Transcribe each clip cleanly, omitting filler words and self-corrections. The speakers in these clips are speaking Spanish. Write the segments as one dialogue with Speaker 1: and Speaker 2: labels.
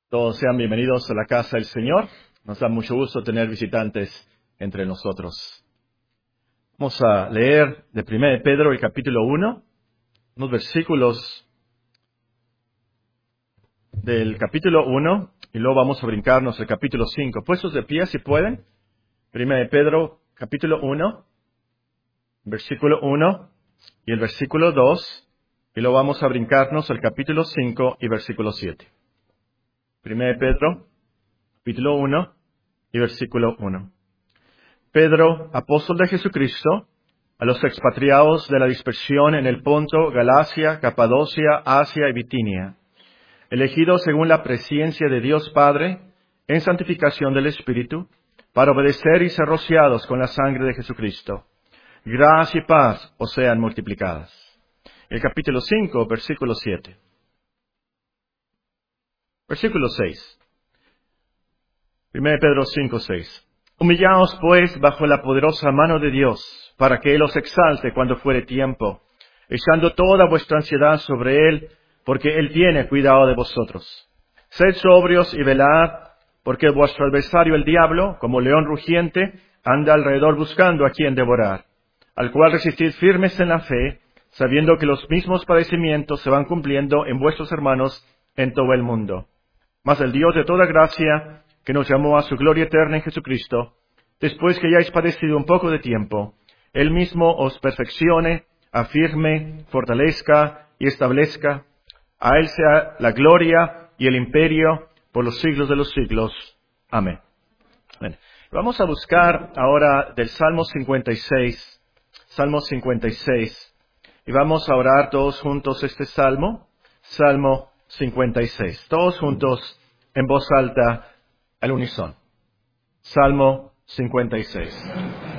Speaker 1: Todos sean bienvenidos a la casa del Señor. Nos da mucho gusto tener visitantes entre nosotros. Vamos a leer de 1 Pedro el capítulo 1, unos versículos del capítulo 1, y luego vamos a brincarnos al capítulo 5. Puestos de pie, si pueden. 1 Pedro, capítulo 1, versículo 1 y el versículo 2, y luego vamos a brincarnos al capítulo 5 y versículo 7. 1 Pedro, capítulo 1 y versículo 1. Pedro, apóstol de Jesucristo, a los expatriados de la dispersión en el Ponto, Galacia, Capadocia, Asia y Bitinia, elegidos según la presciencia de Dios Padre, en santificación del Espíritu, para obedecer y ser rociados con la sangre de Jesucristo. Gracia y paz os sean multiplicadas. El capítulo 5, versículo 7. Versículo 6. 1 Pedro 5, 6. Humillaos pues bajo la poderosa mano de Dios, para que Él os exalte cuando fuere tiempo, echando toda vuestra ansiedad sobre Él, porque Él tiene cuidado de vosotros. Sed sobrios y velad, porque vuestro adversario el diablo, como león rugiente, anda alrededor buscando a quien devorar, al cual resistid firmes en la fe, sabiendo que los mismos padecimientos se van cumpliendo en vuestros hermanos en todo el mundo. Mas el Dios de toda gracia, que nos llamó a su gloria eterna en Jesucristo, después que hayáis padecido un poco de tiempo, Él mismo os perfeccione, afirme, fortalezca y establezca. A Él sea la gloria y el imperio por los siglos de los siglos. Amén. Bueno, vamos a buscar ahora del Salmo 56, Salmo 56, y vamos a orar todos juntos este Salmo, Salmo 56, todos juntos en voz alta al unísono. Salmo 56.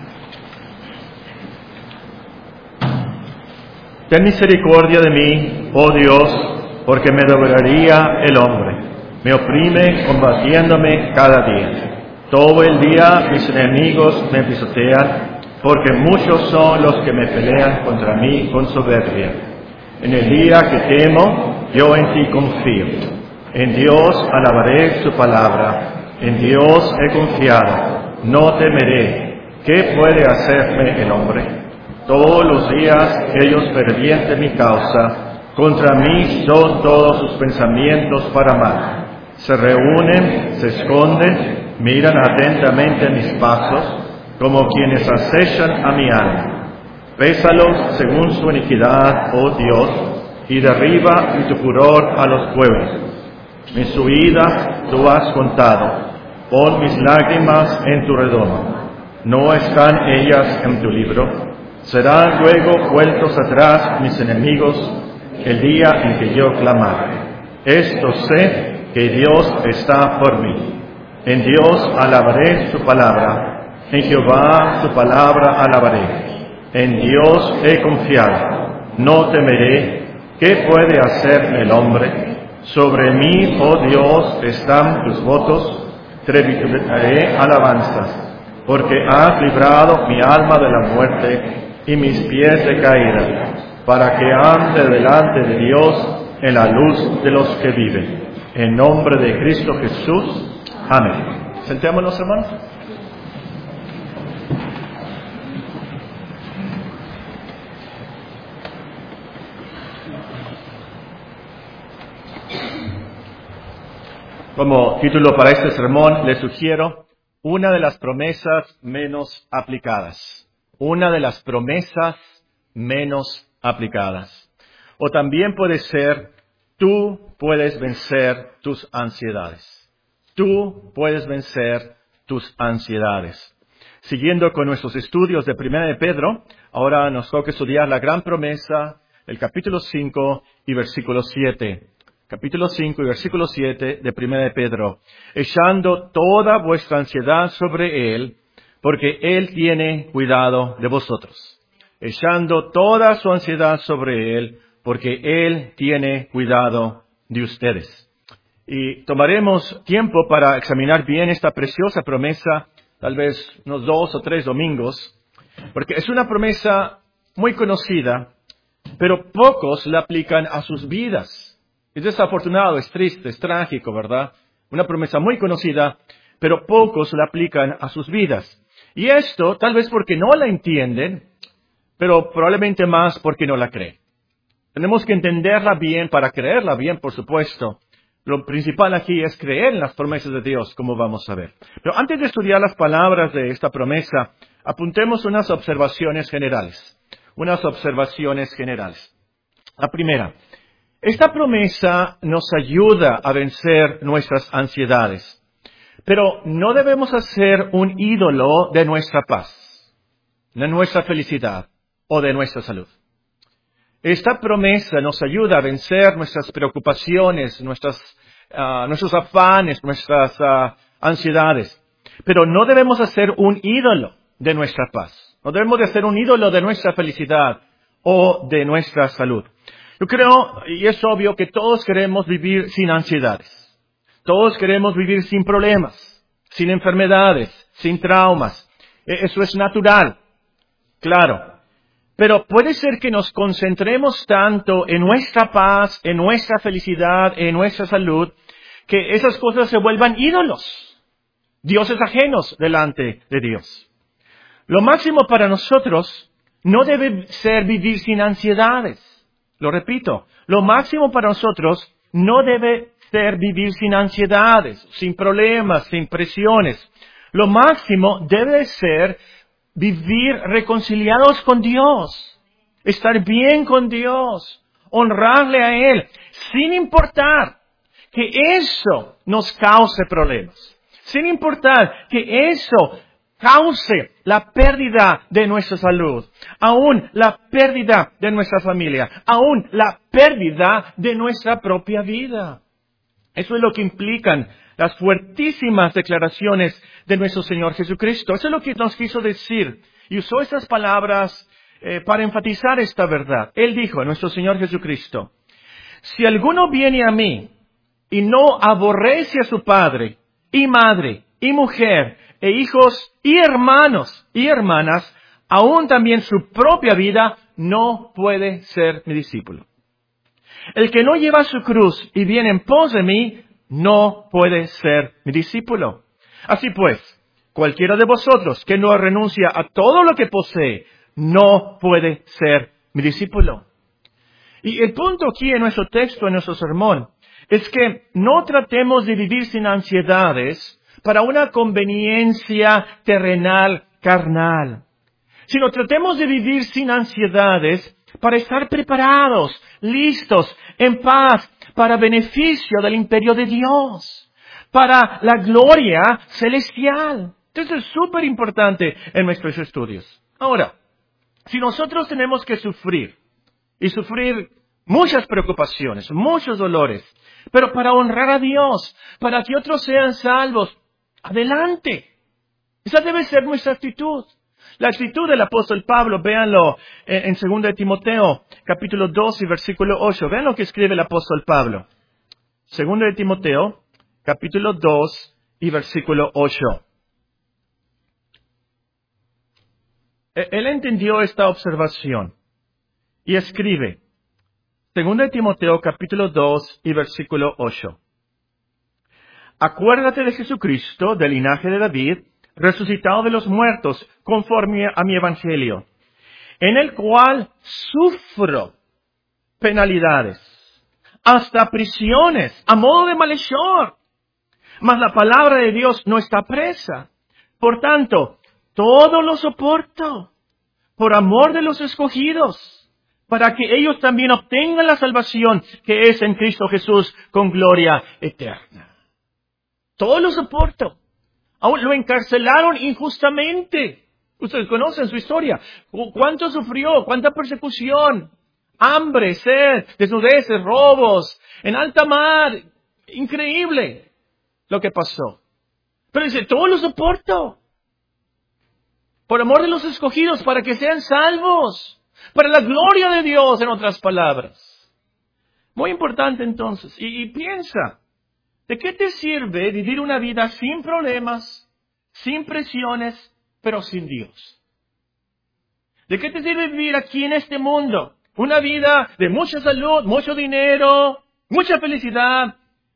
Speaker 1: Ten misericordia de mí, oh Dios, porque me devoraría el hombre. Me oprime combatiéndome cada día. Todo el día mis enemigos me pisotean, porque muchos son los que me pelean contra mí con soberbia. En el día que temo, yo en ti confío. En Dios alabaré su palabra. En Dios he confiado. No temeré. ¿Qué puede hacerme el hombre? Todos los días ellos pervierten mi causa. Contra mí son todos sus pensamientos para mal. Se reúnen, se esconden, miran atentamente mis pasos, como quienes acechan a mi alma. Pésalos según su iniquidad, oh Dios, y derriba en tu furor a los pueblos. Mi subida tú has contado, pon mis lágrimas en tu redondo. ¿No están ellas en tu libro? Serán luego vueltos atrás mis enemigos el día en que yo clamare. Esto sé que Dios está por mí. En Dios alabaré su palabra, en Jehová su palabra alabaré. En Dios he confiado, no temeré. ¿Qué puede hacerme el hombre? Sobre mí, oh Dios, están tus votos, tributaré alabanzas, porque has librado mi alma de la muerte y mis pies de caída, para que ande delante de Dios en la luz de los que viven. En nombre de Cristo Jesús. Amén. Sentémonos, hermanos. Como título para este sermón, les sugiero una de las promesas menos aplicadas. Una de las promesas menos aplicadas. O también puede ser, tú puedes vencer tus ansiedades. Tú puedes vencer tus ansiedades. Siguiendo con nuestros estudios de 1 Pedro, ahora nos toca estudiar la gran promesa, el capítulo 5 y versículo 7. Capítulo 5 y versículo 7 de 1 Pedro. Echando toda vuestra ansiedad sobre Él, porque Él tiene cuidado de vosotros. Echando toda su ansiedad sobre Él, porque Él tiene cuidado de ustedes. Y tomaremos tiempo para examinar bien esta preciosa promesa, tal vez unos 2 o 3 domingos, porque es una promesa muy conocida, pero pocos la aplican a sus vidas. Es desafortunado, es triste, es trágico, ¿verdad? Una promesa muy conocida, pero pocos la aplican a sus vidas. Y esto tal vez porque no la entienden, pero probablemente más porque no la creen. Tenemos que entenderla bien para creerla bien, por supuesto. Lo principal aquí es creer en las promesas de Dios, como vamos a ver. Pero antes de estudiar las palabras de esta promesa, apuntemos unas observaciones generales. Unas observaciones generales. La primera, esta promesa nos ayuda a vencer nuestras ansiedades, pero no debemos hacer un ídolo de nuestra paz, de nuestra felicidad o de nuestra salud. Esta promesa nos ayuda a vencer nuestras preocupaciones, nuestros afanes, nuestras ansiedades. Pero no debemos hacer un ídolo de nuestra paz. No debemos de hacer un ídolo de nuestra felicidad o de nuestra salud. Yo creo, y es obvio, que todos queremos vivir sin ansiedades. Todos queremos vivir sin problemas, sin enfermedades, sin traumas. Eso es natural, claro. Pero puede ser que nos concentremos tanto en nuestra paz, en nuestra felicidad, en nuestra salud, que esas cosas se vuelvan ídolos, dioses ajenos delante de Dios. Lo máximo para nosotros no debe ser vivir sin ansiedades. Lo repito, lo máximo para nosotros no debe ser vivir sin ansiedades, sin problemas, sin presiones. Lo máximo debe ser vivir reconciliados con Dios, estar bien con Dios, honrarle a Él, sin importar que eso nos cause problemas, sin importar que eso cause la pérdida de nuestra salud, aún la pérdida de nuestra familia, aún la pérdida de nuestra propia vida. Eso es lo que implican las fuertísimas declaraciones de nuestro Señor Jesucristo. Eso es lo que nos quiso decir. Y usó estas palabras para enfatizar esta verdad. Él dijo, nuestro Señor Jesucristo, si alguno viene a mí y no aborrece a su padre y madre y mujer e hijos y hermanos y hermanas, aún también su propia vida, no puede ser mi discípulo. El que no lleva su cruz y viene en pos de mí, no puede ser mi discípulo. Así pues, cualquiera de vosotros que no renuncia a todo lo que posee, no puede ser mi discípulo. Y el punto aquí en nuestro texto, en nuestro sermón, es que no tratemos de vivir sin ansiedades para una conveniencia terrenal, carnal, sino tratemos de vivir sin ansiedades para estar preparados, listos, en paz, para beneficio del imperio de Dios, para la gloria celestial. Esto es súper importante en nuestros estudios. Ahora, si nosotros tenemos que sufrir, y sufrir muchas preocupaciones, muchos dolores, pero para honrar a Dios, para que otros sean salvos, adelante. Esa debe ser nuestra actitud. La actitud del apóstol Pablo, véanlo en 2 de Timoteo, capítulo 2 y versículo 8. Vean lo que escribe el apóstol Pablo. 2 de Timoteo, capítulo 2 y versículo 8. Él entendió esta observación y escribe, 2 de Timoteo, capítulo 2 y versículo 8. Acuérdate de Jesucristo, del linaje de David, resucitado de los muertos, conforme a mi evangelio, en el cual sufro penalidades, hasta prisiones, a modo de malhechor. Mas la palabra de Dios no está presa. Por tanto, todo lo soporto, por amor de los escogidos, para que ellos también obtengan la salvación que es en Cristo Jesús con gloria eterna. Todo lo soporto. Aún lo encarcelaron injustamente. Ustedes conocen su historia. ¿Cuánto sufrió? ¿Cuánta persecución? Hambre, sed, desnudeces, robos, en alta mar. Increíble lo que pasó. Pero dice, todo lo soporto. Por amor de los escogidos, para que sean salvos. Para la gloria de Dios, en otras palabras. Muy importante entonces. Y piensa. ¿De qué te sirve vivir una vida sin problemas, sin presiones, pero sin Dios? ¿De qué te sirve vivir aquí en este mundo? Una vida de mucha salud, mucho dinero, mucha felicidad,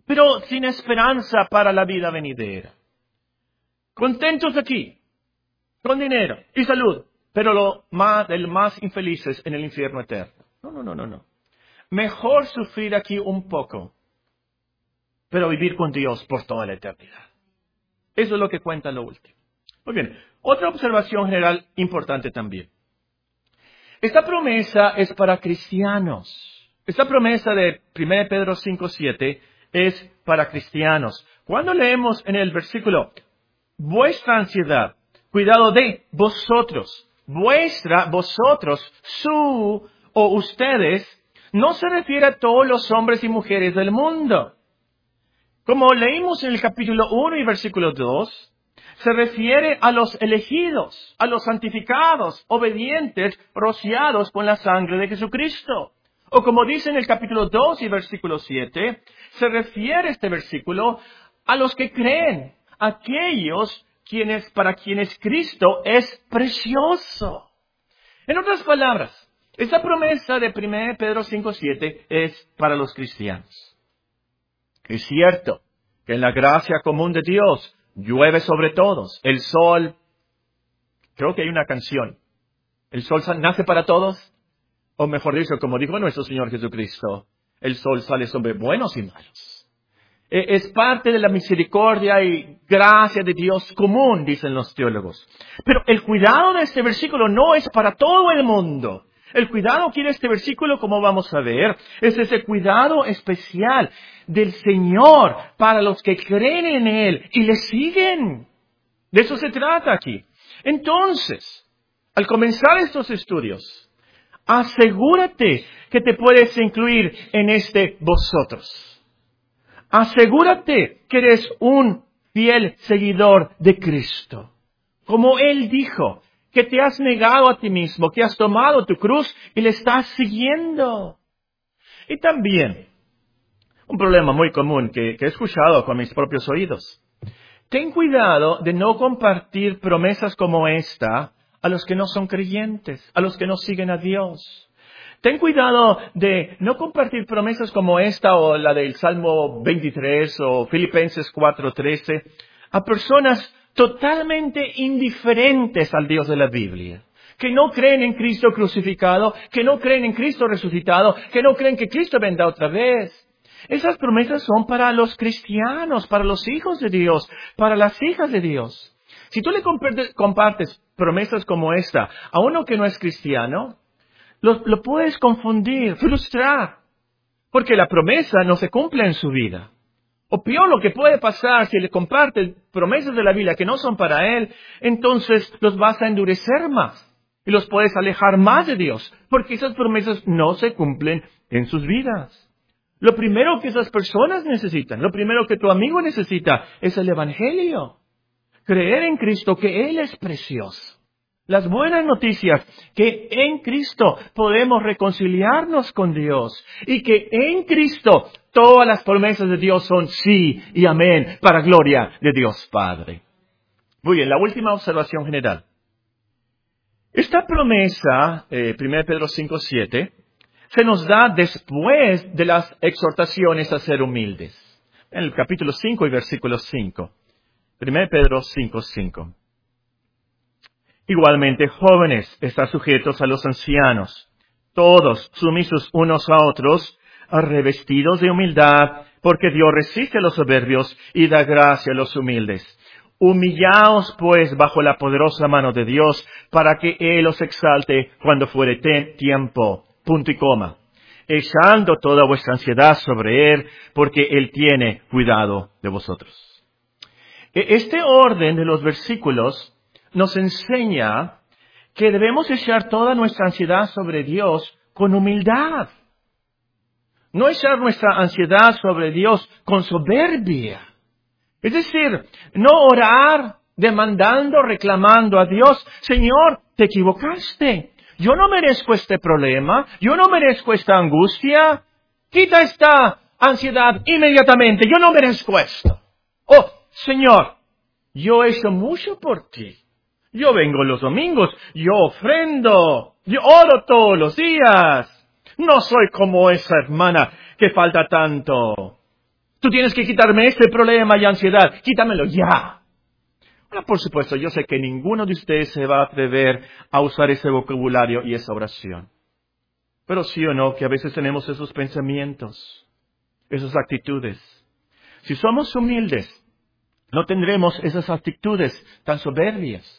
Speaker 1: pero sin esperanza para la vida venidera. Contentos aquí, con dinero y salud, pero el más infelices en el infierno eterno. No. Mejor sufrir aquí un poco, pero vivir con Dios por toda la eternidad. Eso es lo que cuenta lo último. Muy bien, otra observación general importante también. Esta promesa es para cristianos. Esta promesa de 1 Pedro 5:7 es para cristianos. Cuando leemos en el versículo, vuestra ansiedad, cuidado de vosotros, vosotros, su o ustedes, no se refiere a todos los hombres y mujeres del mundo. Como leímos en el capítulo 1 y versículo 2, se refiere a los elegidos, a los santificados, obedientes, rociados con la sangre de Jesucristo. O como dice en el capítulo 2 y versículo 7, se refiere este versículo a los que creen, aquellos para quienes Cristo es precioso. En otras palabras, esta promesa de 1 Pedro 5:7 es para los cristianos. Es cierto que en la gracia común de Dios llueve sobre todos. El sol, creo que hay una canción, el sol nace para todos, o mejor dicho, como dijo nuestro Señor Jesucristo, el sol sale sobre buenos y malos. Es parte de la misericordia y gracia de Dios común, dicen los teólogos. Pero el cuidado de este versículo no es para todo el mundo. El cuidado que este versículo, como vamos a ver, es ese cuidado especial del Señor para los que creen en Él y le siguen. De eso se trata aquí. Entonces, al comenzar estos estudios, asegúrate que te puedes incluir en este vosotros. Asegúrate que eres un fiel seguidor de Cristo. Como Él dijo, que te has negado a ti mismo, que has tomado tu cruz y le estás siguiendo. Y también, un problema muy común que he escuchado con mis propios oídos. Ten cuidado de no compartir promesas como esta a los que no son creyentes, a los que no siguen a Dios. Ten cuidado de no compartir promesas como esta o la del Salmo 23 o Filipenses 4:13 a personas totalmente indiferentes al Dios de la Biblia, que no creen en Cristo crucificado, que no creen en Cristo resucitado, que no creen que Cristo vendrá otra vez. Esas promesas son para los cristianos, para los hijos de Dios, para las hijas de Dios. Si tú le compartes promesas como esta a uno que no es cristiano, lo puedes confundir, frustrar, porque la promesa no se cumple en su vida. O peor, lo que puede pasar si le compartes promesas de la Biblia que no son para él, entonces los vas a endurecer más y los puedes alejar más de Dios, porque esas promesas no se cumplen en sus vidas. Lo primero que esas personas necesitan, lo primero que tu amigo necesita es el Evangelio. Creer en Cristo, que Él es precioso. Las buenas noticias, que en Cristo podemos reconciliarnos con Dios y que en Cristo todas las promesas de Dios son sí y amén para gloria de Dios Padre. Muy bien, la última observación general. Esta promesa, 1 Pedro 5:7, se nos da después de las exhortaciones a ser humildes. En el capítulo 5 y versículo 5. 1 Pedro 5:5. Igualmente, jóvenes, están sujetos a los ancianos, todos sumisos unos a otros, revestidos de humildad, porque Dios resiste a los soberbios y da gracia a los humildes. Humillaos, pues, bajo la poderosa mano de Dios, para que Él os exalte cuando fuere tiempo. Punto y coma. Echando toda vuestra ansiedad sobre Él, porque Él tiene cuidado de vosotros. Este orden de los versículos nos enseña que debemos echar toda nuestra ansiedad sobre Dios con humildad. No echar nuestra ansiedad sobre Dios con soberbia. Es decir, no orar demandando, reclamando a Dios, Señor, te equivocaste. Yo no merezco este problema, yo no merezco esta angustia. Quita esta ansiedad inmediatamente, yo no merezco esto. Oh, Señor, yo he hecho mucho por ti. Yo vengo los domingos, yo ofrendo, yo oro todos los días. No soy como esa hermana que falta tanto. Tú tienes que quitarme este problema y ansiedad. Quítamelo ya. Bueno, por supuesto, yo sé que ninguno de ustedes se va a atrever a usar ese vocabulario y esa oración. Pero sí o no, que a veces tenemos esos pensamientos, esas actitudes. Si somos humildes, no tendremos esas actitudes tan soberbias.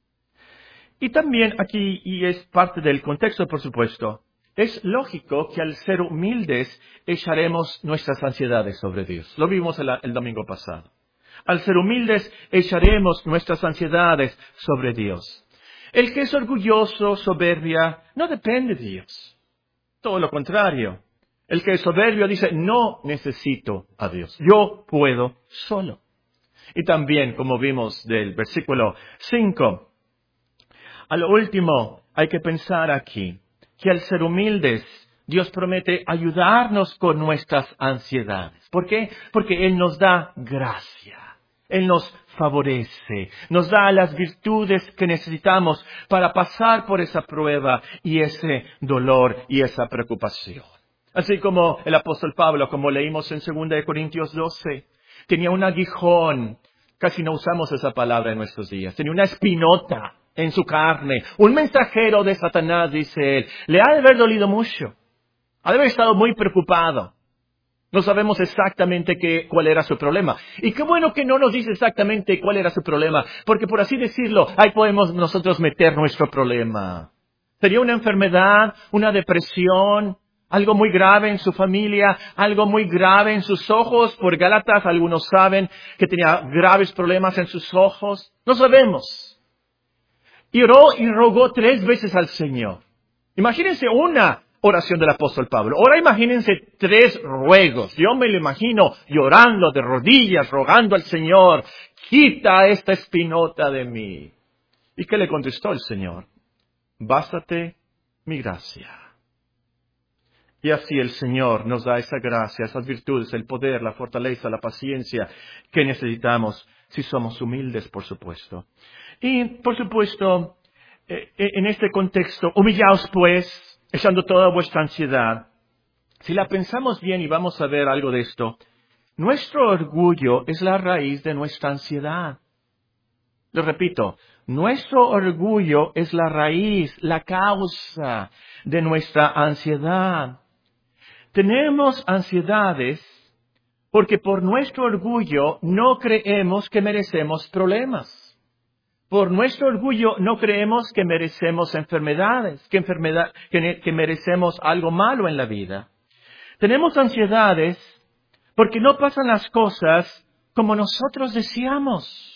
Speaker 1: Y también aquí, y es parte del contexto, por supuesto, es lógico que al ser humildes echaremos nuestras ansiedades sobre Dios. Lo vimos el domingo pasado. Al ser humildes echaremos nuestras ansiedades sobre Dios. El que es orgulloso, soberbia, no depende de Dios. Todo lo contrario. El que es soberbio dice, no necesito a Dios. Yo puedo solo. Y también, como vimos del versículo 5, a lo último, hay que pensar aquí que al ser humildes, Dios promete ayudarnos con nuestras ansiedades. ¿Por qué? Porque Él nos da gracia. Él nos favorece, nos da las virtudes que necesitamos para pasar por esa prueba y ese dolor y esa preocupación. Así como el apóstol Pablo, como leímos en 2 Corintios 12, tenía un aguijón, casi no usamos esa palabra en nuestros días, tenía una espinota en su carne, un mensajero de Satanás, dice él. Le ha de haber dolido mucho, ha de haber estado muy preocupado. No sabemos exactamente cuál era su problema. Y qué bueno que no nos dice exactamente cuál era su problema, porque por así decirlo, ahí podemos nosotros meter nuestro problema. Sería una enfermedad, una depresión, algo muy grave en su familia, algo muy grave en sus ojos. Por Gálatas algunos saben que tenía graves problemas en sus ojos. No sabemos. Y oró y rogó 3 veces al Señor. Imagínense una oración del apóstol Pablo. Ahora imagínense 3 ruegos. Yo me lo imagino llorando de rodillas, rogando al Señor, quita esta espinota de mí. ¿Y qué le contestó el Señor? Bástate mi gracia. Y así el Señor nos da esa gracia, esas virtudes, el poder, la fortaleza, la paciencia que necesitamos si somos humildes, por supuesto. Y, por supuesto, en este contexto, humillaos pues, echando toda vuestra ansiedad. Si la pensamos bien y vamos a ver algo de esto, nuestro orgullo es la raíz de nuestra ansiedad. Lo repito, nuestro orgullo es la raíz, la causa de nuestra ansiedad. Tenemos ansiedades porque por nuestro orgullo no creemos que merecemos problemas. Por nuestro orgullo no creemos que merecemos enfermedades, que merecemos algo malo en la vida. Tenemos ansiedades porque no pasan las cosas como nosotros deseamos.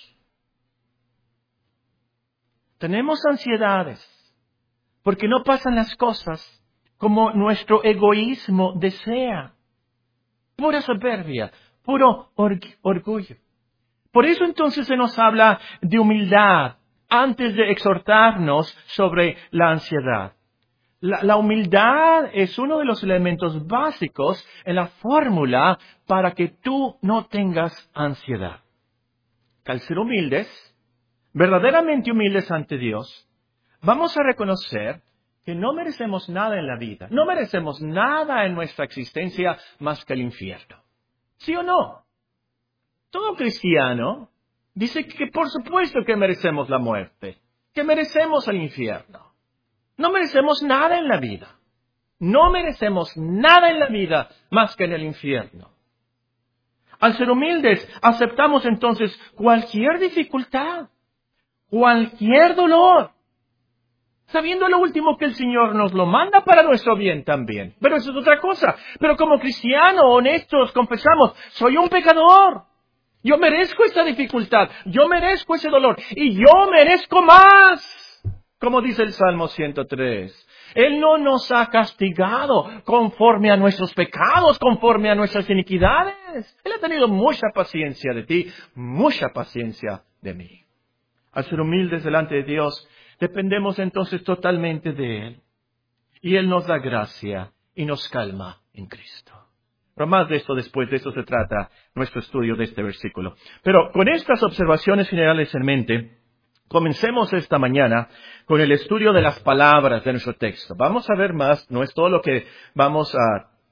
Speaker 1: Tenemos ansiedades porque no pasan las cosas como nuestro egoísmo desea. Pura soberbia, puro orgullo. Por eso entonces se nos habla de humildad antes de exhortarnos sobre la ansiedad. La humildad es uno de los elementos básicos en la fórmula para que tú no tengas ansiedad. Al ser humildes, verdaderamente humildes ante Dios, vamos a reconocer que no merecemos nada en la vida. No merecemos nada en nuestra existencia más que el infierno. ¿Sí o no? Todo cristiano dice que por supuesto que merecemos la muerte, que merecemos el infierno. No merecemos nada en la vida. No merecemos nada en la vida más que en el infierno. Al ser humildes, aceptamos entonces cualquier dificultad, cualquier dolor, sabiendo lo último que el Señor nos lo manda para nuestro bien también. Pero eso es otra cosa. Pero como cristianos honestos confesamos, soy un pecador. Yo merezco esta dificultad, yo merezco ese dolor y yo merezco más. Como dice el Salmo 103. Él no nos ha castigado conforme a nuestros pecados, conforme a nuestras iniquidades. Él ha tenido mucha paciencia de ti, mucha paciencia de mí. Al ser humildes delante de Dios, dependemos entonces totalmente de Él. Y Él nos da gracia y nos calma en Cristo. Pero más de esto después, de esto se trata nuestro estudio de este versículo. Pero con estas observaciones generales en mente, comencemos esta mañana con el estudio de las palabras de nuestro texto. Vamos a ver más, no es todo lo que vamos a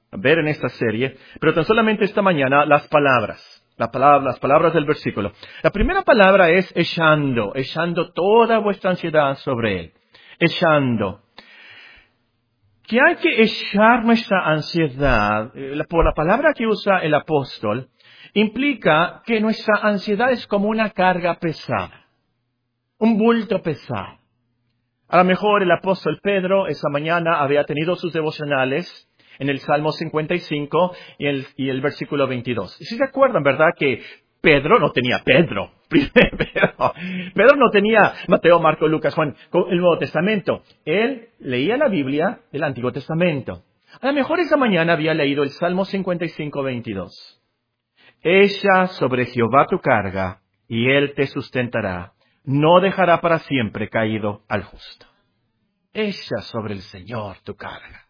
Speaker 1: ver en esta serie, pero tan solamente esta mañana las palabras del versículo. La primera palabra es echando toda vuestra ansiedad sobre Él. Echando. Que hay que echar nuestra ansiedad, por la palabra que usa el apóstol, implica que nuestra ansiedad es como una carga pesada, un bulto pesado. A lo mejor el apóstol Pedro esa mañana había tenido sus devocionales en el Salmo 55 y el versículo 22. Y si se acuerdan, ¿verdad? Que Pedro no tenía Pedro. Pedro no tenía Mateo, Marco, Lucas, Juan, el Nuevo Testamento. Él leía la Biblia del Antiguo Testamento. A lo mejor esa mañana había leído el Salmo 55, 22. Echa sobre Jehová tu carga y Él te sustentará. No dejará para siempre caído al justo. Echa sobre el Señor tu carga.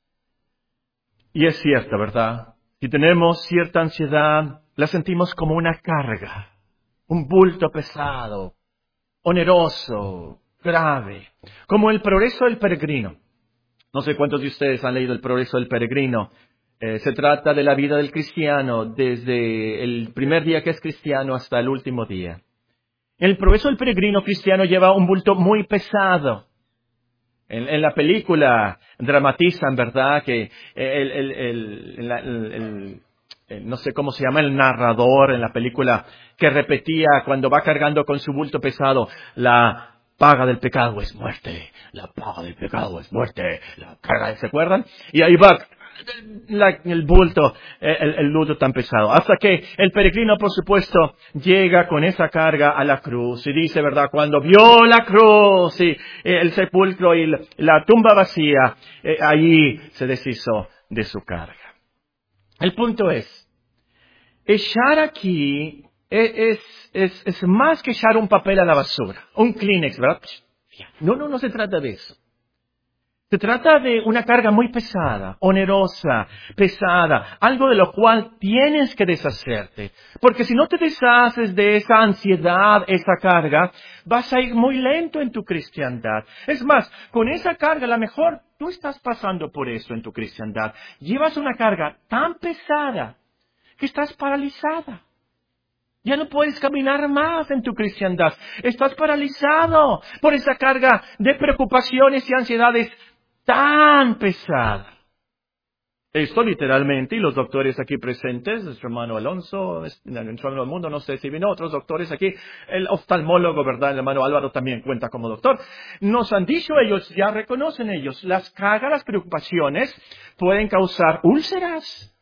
Speaker 1: Y es cierto, ¿verdad? Si tenemos cierta ansiedad, la sentimos como una carga, un bulto pesado, oneroso, grave, como el progreso del peregrino. No sé cuántos de ustedes han leído el progreso del peregrino. Se trata de la vida del cristiano desde el primer día que es cristiano hasta el último día. El progreso del peregrino cristiano lleva un bulto muy pesado. En la película dramatizan, ¿verdad?, que no sé cómo se llama el narrador en la película, que repetía cuando va cargando con su bulto pesado, la paga del pecado es muerte, la paga del pecado es muerte, la carga, ¿se acuerdan? Y ahí va el bulto, el luto tan pesado. Hasta que el peregrino, por supuesto, llega con esa carga a la cruz y dice, ¿verdad? Cuando vio la cruz y el sepulcro y la tumba vacía, allí se deshizo de su carga. El punto es, echar aquí es más que echar un papel a la basura, un Kleenex, ¿verdad? No se trata de eso. Se trata de una carga muy pesada, onerosa, pesada, algo de lo cual tienes que deshacerte. Porque si no te deshaces de esa ansiedad, esa carga, vas a ir muy lento en tu cristiandad. Es más, con esa carga, a lo mejor tú estás pasando por eso en tu cristiandad. Llevas una carga tan pesada que estás paralizada. Ya no puedes caminar más en tu cristiandad. Estás paralizado por esa carga de preocupaciones y ansiedades tan pesada. Esto literalmente, y los doctores aquí presentes, nuestro hermano Alonso, nuestro hermano Mundo, no sé si vino otros doctores aquí, el oftalmólogo, ¿verdad? El hermano Álvaro también cuenta como doctor. Nos han dicho ellos, ya reconocen ellos, las cargas, las preocupaciones pueden causar úlceras.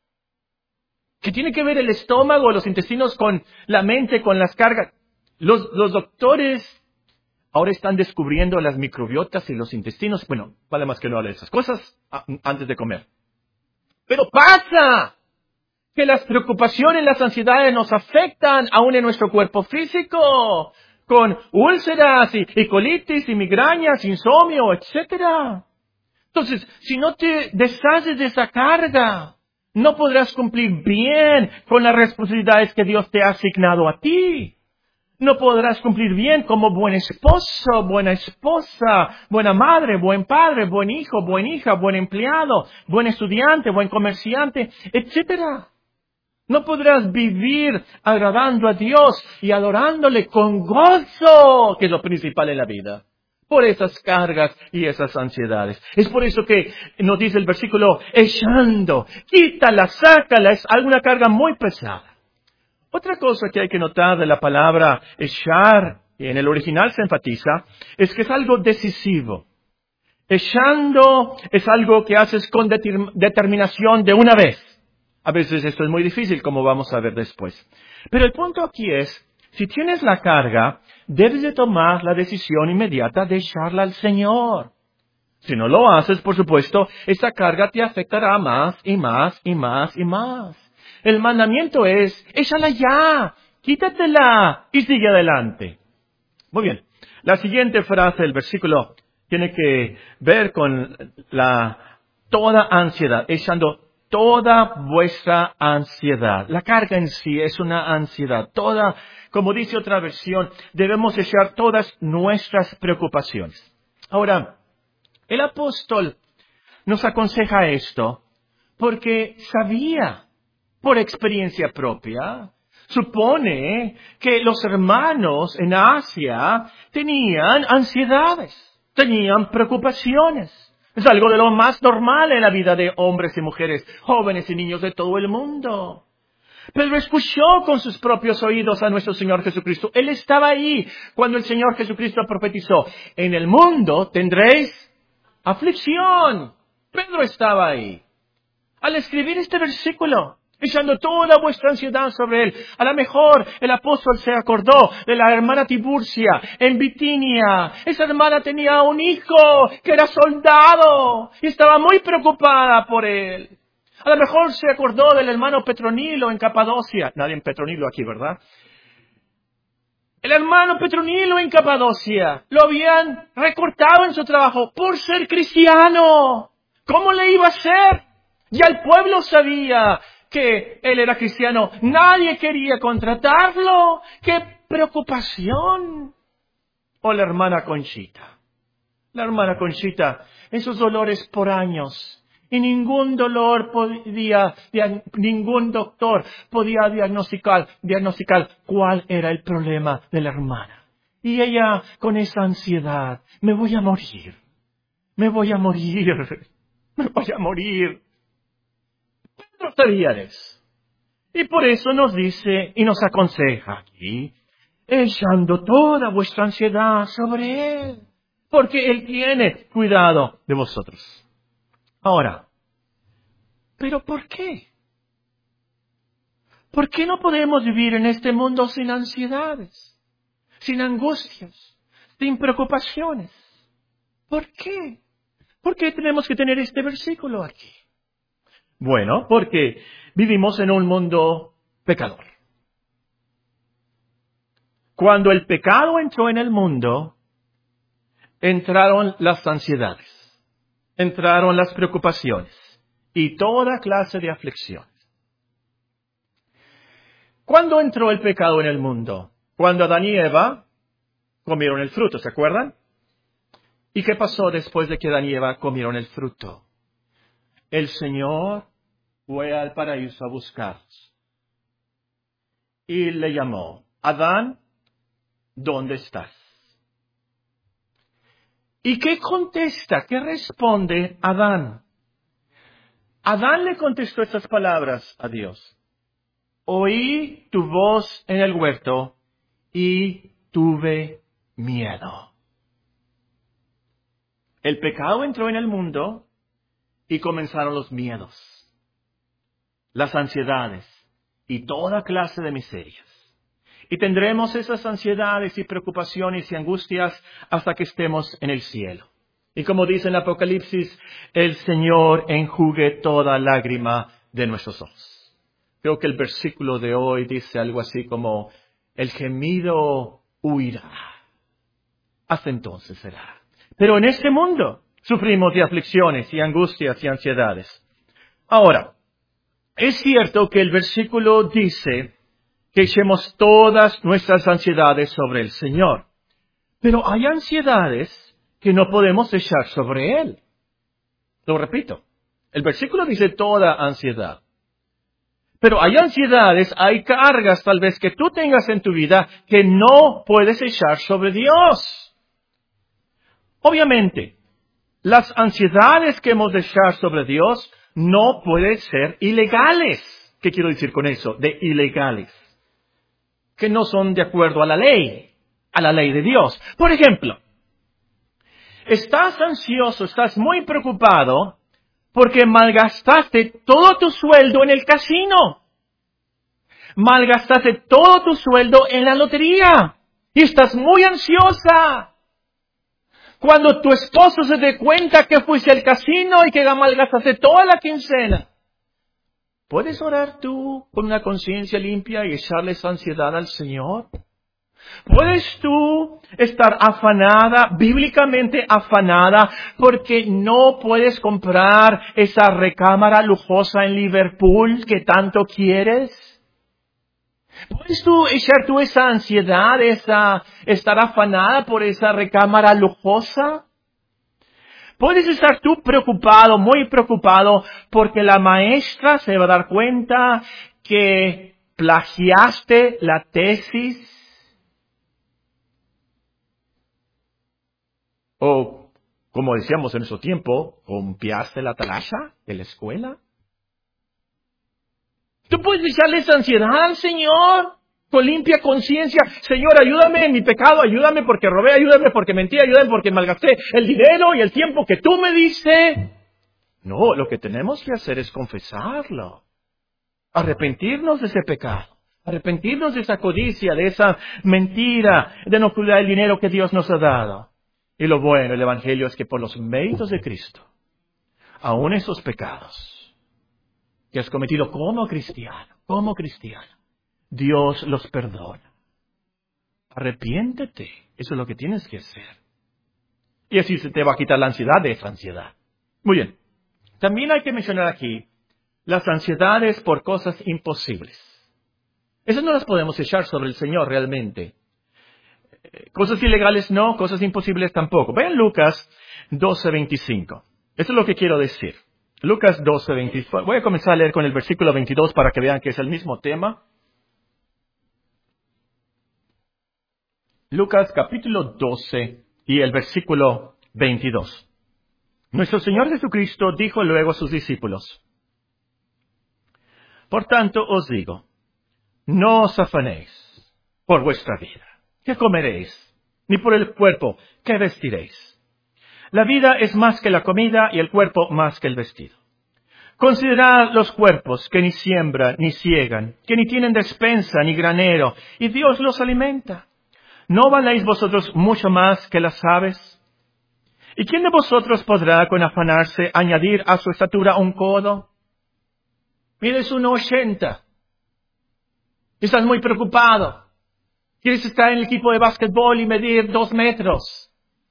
Speaker 1: ¿Qué tiene que ver el estómago, los intestinos con la mente, con las cargas? Los doctores ahora están descubriendo las microbiotas y los intestinos. Bueno, vale más que no hable de esas cosas antes de comer. Pero pasa que las preocupaciones, las ansiedades nos afectan aún en nuestro cuerpo físico, con úlceras y colitis y migrañas, insomnio, etcétera. Entonces, si no te deshaces de esa carga, no podrás cumplir bien con las responsabilidades que Dios te ha asignado a ti. No podrás cumplir bien como buen esposo, buena esposa, buena madre, buen padre, buen hijo, buena hija, buen empleado, buen estudiante, buen comerciante, etcétera. No podrás vivir agradando a Dios y adorándole con gozo, que es lo principal en la vida, por esas cargas y esas ansiedades. Es por eso que nos dice el versículo, echando, quítala, sácala, es alguna carga muy pesada. Otra cosa que hay que notar de la palabra echar, y en el original se enfatiza, es que es algo decisivo. Echando es algo que haces con determinación de una vez. A veces esto es muy difícil, como vamos a ver después. Pero el punto aquí es, si tienes la carga, debes de tomar la decisión inmediata de echarla al Señor. Si no lo haces, por supuesto, esa carga te afectará más y más y más y más. El mandamiento es, échala ya, quítatela y sigue adelante. Muy bien. La siguiente frase del versículo tiene que ver con toda ansiedad, echando toda vuestra ansiedad. La carga en sí es una ansiedad. Como dice otra versión, debemos echar todas nuestras preocupaciones. Ahora, el apóstol nos aconseja esto
Speaker 2: porque sabía por experiencia propia. Supone que los hermanos en Asia tenían ansiedades, tenían preocupaciones. Es algo de lo más normal en la vida de hombres y mujeres, jóvenes y niños de todo el mundo. Pedro escuchó con sus propios oídos a nuestro Señor Jesucristo. Él estaba ahí cuando el Señor Jesucristo profetizó: en el mundo tendréis aflicción. Pedro estaba ahí. Al escribir este versículo, echando toda vuestra ansiedad sobre él, a lo mejor el apóstol se acordó de la hermana Tiburcia en Bitinia. Esa hermana tenía un hijo que era soldado y estaba muy preocupada por él. A lo mejor se acordó del hermano Petronilo en Capadocia. Nadie en Petronilo aquí, ¿verdad? El hermano Petronilo en Capadocia lo habían recortado en su trabajo por ser cristiano. ¿Cómo le iba a hacer? Ya el pueblo sabía que él era cristiano. Nadie quería contratarlo. ¡Qué preocupación! O la hermana Conchita. La hermana Conchita, esos dolores por años. Y ningún doctor podía diagnosticar cuál era el problema de la hermana. Y ella con esa ansiedad: me voy a morir. Pedro sabía de eso. Y por eso nos dice y nos aconseja aquí: echando toda vuestra ansiedad sobre Él, porque Él tiene cuidado de vosotros. Ahora, ¿pero por qué? ¿Por qué no podemos vivir en este mundo sin ansiedades, sin angustias, sin preocupaciones? ¿Por qué? ¿Por qué tenemos que tener este versículo aquí? Bueno, porque vivimos en un mundo pecador. Cuando el pecado entró en el mundo, entraron las ansiedades, entraron las preocupaciones y toda clase de aflicciones. ¿Cuándo entró el pecado en el mundo? Cuando Adán y Eva comieron el fruto, ¿se acuerdan? ¿Y qué pasó después de que Adán y Eva comieron el fruto? El Señor fue al paraíso a buscarlos y le llamó: Adán, ¿dónde estás? ¿Y qué contesta? ¿Qué responde Adán? Adán le contestó estas palabras a Dios: oí tu voz en el huerto y tuve miedo. El pecado entró en el mundo y comenzaron los miedos, las ansiedades y toda clase de miserias. Y tendremos esas ansiedades y preocupaciones y angustias hasta que estemos en el cielo. Y como dice en Apocalipsis, el Señor enjugue toda lágrima de nuestros ojos. Creo que el versículo de hoy dice algo así como: el gemido huirá. Hasta entonces será. Pero en este mundo sufrimos de aflicciones y angustias y ansiedades. Ahora, es cierto que el versículo dice que echemos todas nuestras ansiedades sobre el Señor. Pero hay ansiedades que no podemos echar sobre Él. Lo repito, el versículo dice toda ansiedad. Pero hay ansiedades, hay cargas tal vez que tú tengas en tu vida que no puedes echar sobre Dios. Obviamente, las ansiedades que hemos de echar sobre Dios no pueden ser ilegales. ¿Qué quiero decir con eso? De ilegales. Que no son de acuerdo a la ley de Dios. Por ejemplo, estás ansioso, estás muy preocupado porque malgastaste todo tu sueldo en el casino. Malgastaste todo tu sueldo en la lotería. Y estás muy ansiosa. Cuando tu esposo se dé cuenta que fuiste al casino y que malgastaste toda la quincena, ¿puedes orar tú con una conciencia limpia y echarle esa ansiedad al Señor? ¿Puedes tú estar afanada, bíblicamente afanada, porque no puedes comprar esa recámara lujosa en Liverpool que tanto quieres? ¿Puedes tú echar tú esa ansiedad, estar afanada por esa recámara lujosa? Puedes estar tú preocupado, muy preocupado, porque la maestra se va a dar cuenta que plagiaste la tesis. O, como decíamos en su tiempo, ¿copiaste la talasha de la escuela? Tú puedes echarle esa ansiedad al Señor con limpia conciencia. Señor, ayúdame en mi pecado, ayúdame porque robé, ayúdame porque mentí, ayúdame porque malgasté el dinero y el tiempo que tú me diste. No, lo que tenemos que hacer es confesarlo. Arrepentirnos de ese pecado. Arrepentirnos de esa codicia, de esa mentira, de no cuidar el dinero que Dios nos ha dado. Y lo bueno, el Evangelio es que por los méritos de Cristo, aún esos pecados que has cometido como cristiano, Dios los perdona. Arrepiéntete. Eso es lo que tienes que hacer. Y así se te va a quitar la ansiedad de esa ansiedad. Muy bien. También hay que mencionar aquí las ansiedades por cosas imposibles. Esas no las podemos echar sobre el Señor realmente. Cosas ilegales no, cosas imposibles tampoco. Vean Lucas 12:25. Eso es lo que quiero decir. Lucas 12:25. Voy a comenzar a leer con el versículo 22 para que vean que es el mismo tema. Lucas capítulo 12 y el versículo 22. Nuestro Señor Jesucristo dijo luego a sus discípulos: Por tanto os digo, no os afanéis por vuestra vida, ¿qué comeréis? Ni por el cuerpo, ¿qué vestiréis? La vida es más que la comida y el cuerpo más que el vestido. Considerad los cuerpos que ni siembran ni siegan, que ni tienen despensa ni granero, y Dios los alimenta. ¿No valéis vosotros mucho más que las aves? ¿Y quién de vosotros podrá con afanarse añadir a su estatura un codo? Mides 1.80. Estás muy preocupado. Quieres estar en el equipo de básquetbol y medir 2 metros.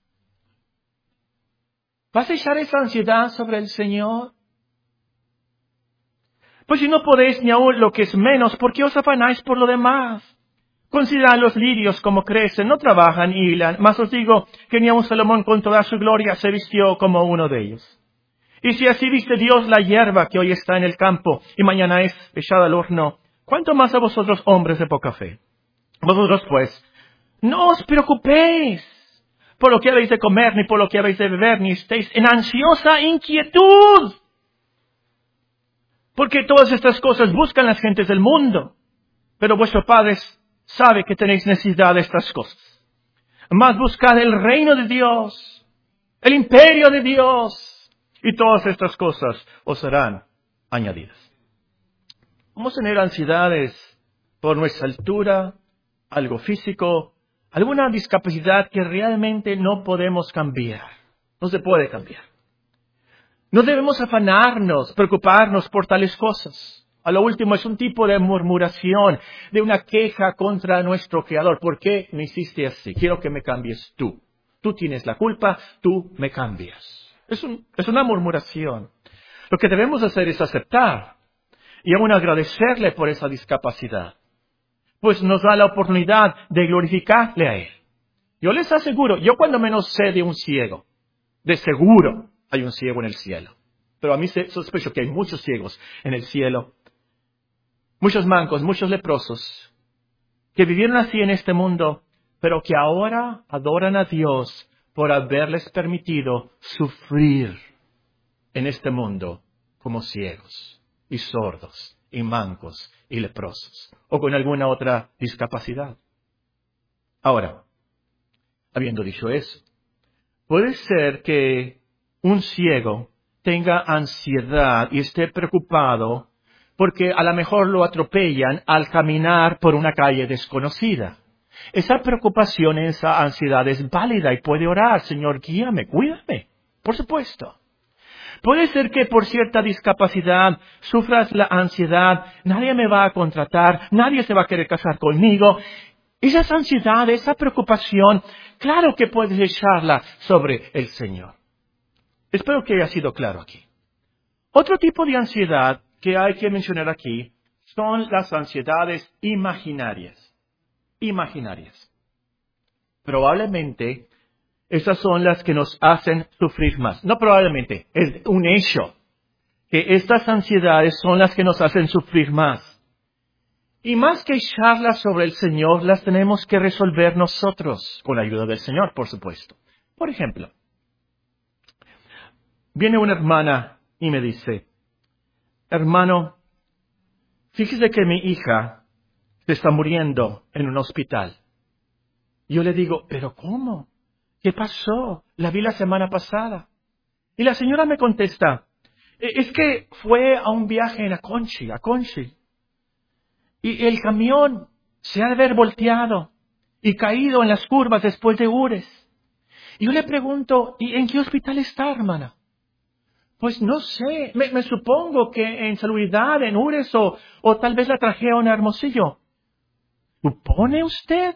Speaker 2: ¿Vas a echar esa ansiedad sobre el Señor? Pues si no podéis ni aun lo que es menos, ¿por qué os afanáis por lo demás? Considerad los lirios como crecen, no trabajan y hilan, mas os digo que ni aun Salomón con toda su gloria se vistió como uno de ellos. Y si así viste Dios la hierba que hoy está en el campo y mañana es echada al horno, ¿cuánto más a vosotros hombres de poca fe? Vosotros pues, no os preocupéis por lo que habéis de comer, ni por lo que habéis de beber, ni estéis en ansiosa inquietud. Porque todas estas cosas buscan las gentes del mundo, pero vuestro Padre sabe que tenéis necesidad de estas cosas. Mas buscad el reino de Dios, el imperio de Dios, y todas estas cosas os serán añadidas. Vamos a tener ansiedades por nuestra altura, algo físico, alguna discapacidad que realmente no podemos cambiar. No se puede cambiar. No debemos afanarnos, preocuparnos por tales cosas. A lo último es un tipo de murmuración, de una queja contra nuestro Creador. ¿Por qué me hiciste así? Quiero que me cambies tú. Tú tienes la culpa, tú me cambias. Es una murmuración. Lo que debemos hacer es aceptar y aún agradecerle por esa discapacidad, pues nos da la oportunidad de glorificarle a Él. Yo les aseguro, yo cuando menos sé de un ciego, de seguro hay un ciego en el cielo. Pero a mí sospecho que hay muchos ciegos en el cielo, muchos mancos, muchos leprosos, que vivieron así en este mundo, pero que ahora adoran a Dios por haberles permitido sufrir en este mundo como ciegos y sordos y mancos y leprosos, o con alguna otra discapacidad. Ahora, habiendo dicho eso, puede ser que un ciego tenga ansiedad y esté preocupado porque a lo mejor lo atropellan al caminar por una calle desconocida. Esa preocupación, esa ansiedad es válida y puede orar: Señor, guíame, cuídame. Por supuesto. Puede ser que por cierta discapacidad sufras la ansiedad: nadie me va a contratar, nadie se va a querer casar conmigo. Esa ansiedad, esa preocupación, claro que puedes echarla sobre el Señor. Espero que haya sido claro aquí. Otro tipo de ansiedad que hay que mencionar aquí son las ansiedades imaginarias. Probablemente esas son las que nos hacen sufrir más. No probablemente, es un hecho que estas ansiedades son las que nos hacen sufrir más. Y más que echarlas sobre el Señor, las tenemos que resolver nosotros, con la ayuda del Señor, por supuesto. Por ejemplo, viene una hermana y me dice, hermano, fíjese que mi hija se está muriendo en un hospital. Yo le digo, ¿pero cómo? ¿Qué pasó? La vi la semana pasada. Y la señora me contesta, es que fue a un viaje a Conchi. Y el camión se ha de haber volteado y caído en las curvas después de Ures. Y yo le pregunto, ¿y en qué hospital está, hermana? Pues no sé, me supongo que en Salubridad, en Ures o tal vez la trajeron a Hermosillo. ¿Supone usted?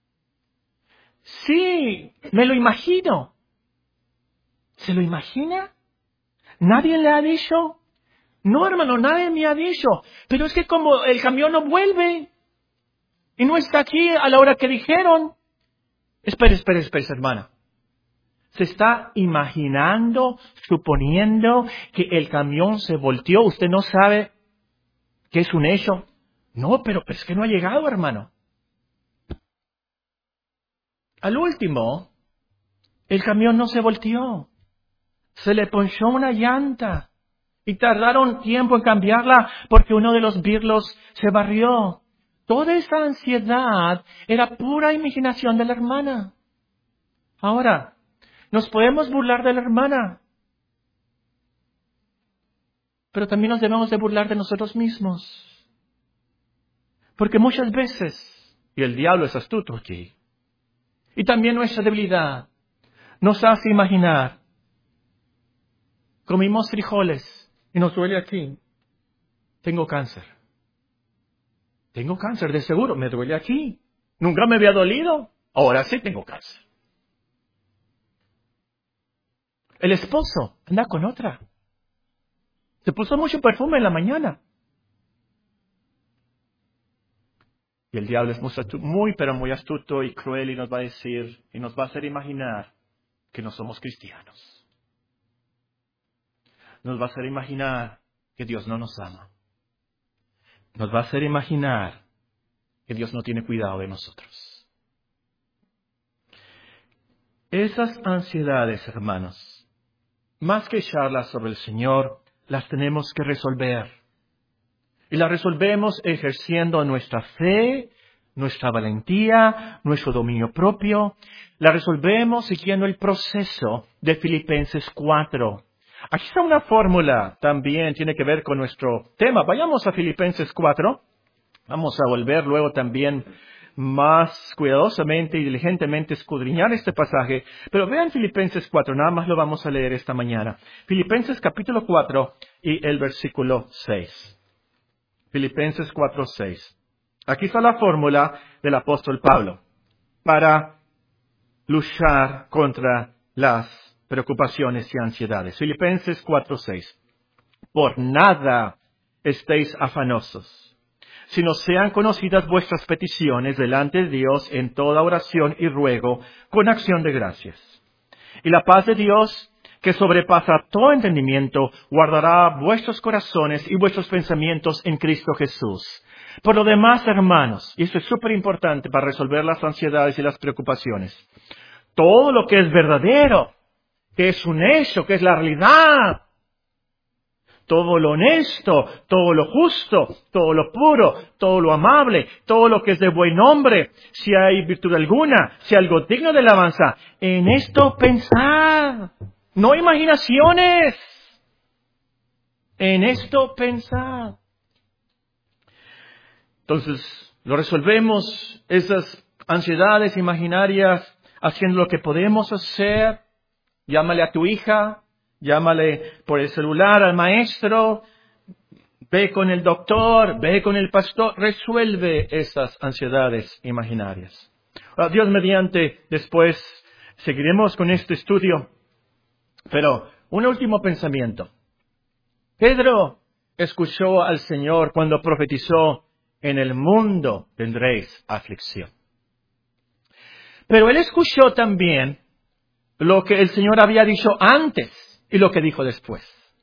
Speaker 2: Sí, me lo imagino. ¿Se lo imagina? ¿Nadie le ha dicho? No, hermano, nadie me ha dicho. Pero es que como el camión no vuelve y no está aquí a la hora que dijeron. Espere, hermana. Se está imaginando, suponiendo que el camión se volteó. Usted no sabe que es un hecho. No, pero es que no ha llegado, hermano. Al último, el camión no se volteó. Se le ponchó una llanta. Y tardaron tiempo en cambiarla porque uno de los birlos se barrió. Toda esa ansiedad era pura imaginación de la hermana. Ahora, nos podemos burlar de la hermana, pero también nos debemos de burlar de nosotros mismos. Porque muchas veces, y el diablo es astuto aquí, y también nuestra debilidad, nos hace imaginar, comimos frijoles y nos duele aquí. Tengo cáncer. Tengo cáncer, de seguro, me duele aquí. Nunca me había dolido, ahora sí tengo cáncer. El esposo anda con otra. Se puso mucho perfume en la mañana. Y el diablo es pero muy astuto y cruel y nos va a decir, y nos va a hacer imaginar que no somos cristianos. Nos va a hacer imaginar que Dios no nos ama. Nos va a hacer imaginar que Dios no tiene cuidado de nosotros. Esas ansiedades, hermanos, más que echarlas sobre el Señor, las tenemos que resolver. Y las resolvemos ejerciendo nuestra fe, nuestra valentía, nuestro dominio propio. La resolvemos siguiendo el proceso de Filipenses 4. Aquí está una fórmula, también tiene que ver con nuestro tema. Vayamos a Filipenses 4. Vamos a volver luego también más cuidadosamente y diligentemente escudriñar este pasaje. Pero vean Filipenses 4, nada más lo vamos a leer esta mañana. Filipenses capítulo 4 y el versículo 6. Filipenses 4, 6. Aquí está la fórmula del apóstol Pablo para luchar contra las preocupaciones y ansiedades. Filipenses 4, 6. Por nada estéis afanosos, sino sean conocidas vuestras peticiones delante de Dios en toda oración y ruego con acción de gracias. Y la paz de Dios, que sobrepasa todo entendimiento, guardará vuestros corazones y vuestros pensamientos en Cristo Jesús. Por lo demás, hermanos, y esto es súper importante para resolver las ansiedades y las preocupaciones, todo lo que es verdadero, que es un hecho, que es la realidad, todo lo honesto, todo lo justo, todo lo puro, todo lo amable, todo lo que es de buen nombre, si hay virtud alguna, si algo digno de alabanza, en esto pensad, no imaginaciones, en esto pensad. Entonces, lo resolvemos, esas ansiedades imaginarias, haciendo lo que podemos hacer. Llámale a tu hija, llámale por el celular al maestro, ve con el doctor, ve con el pastor, resuelve esas ansiedades imaginarias. Ahora, Dios mediante, después seguiremos con este estudio, pero un último pensamiento. Pedro escuchó al Señor cuando profetizó: en el mundo tendréis aflicción. Pero él escuchó también lo que el Señor había dicho antes y lo que dijo después.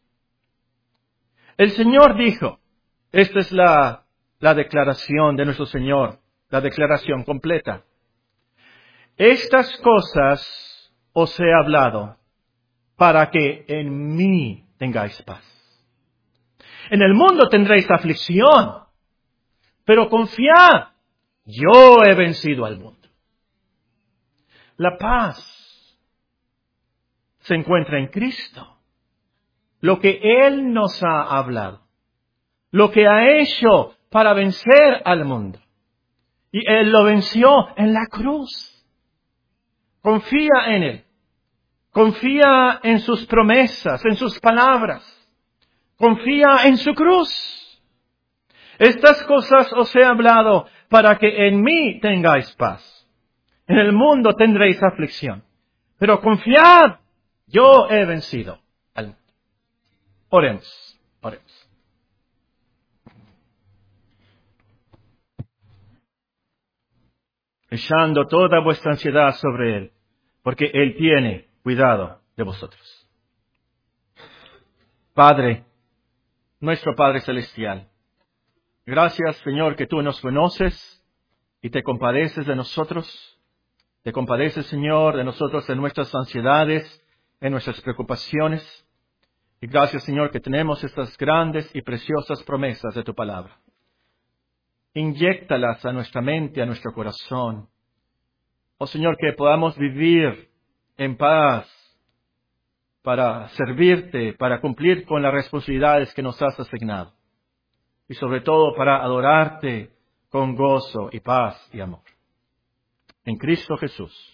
Speaker 2: El Señor dijo, esta es la declaración de nuestro Señor, la declaración completa. Estas cosas os he hablado para que en mí tengáis paz. En el mundo tendréis aflicción, pero confiad, yo he vencido al mundo. La paz se encuentra en Cristo. Lo que Él nos ha hablado, lo que ha hecho para vencer al mundo. Y Él lo venció en la cruz. Confía en Él. Confía en sus promesas, en sus palabras. Confía en su cruz. Estas cosas os he hablado para que en mí tengáis paz. En el mundo tendréis aflicción. Pero confiad, yo he vencido al mundo. Oremos, oremos. Echando toda vuestra ansiedad sobre Él, porque Él tiene cuidado de vosotros. Padre, nuestro Padre Celestial, gracias, Señor, que tú nos conoces y te compadeces de nosotros. Te compadeces, Señor, de nosotros en nuestras ansiedades, en nuestras preocupaciones. Y gracias, Señor, que tenemos estas grandes y preciosas promesas de tu palabra. Inyéctalas a nuestra mente, a nuestro corazón. Oh Señor, que podamos vivir en paz para servirte, para cumplir con las responsabilidades que nos has asignado. Y sobre todo para adorarte con gozo y paz y amor. En Cristo Jesús.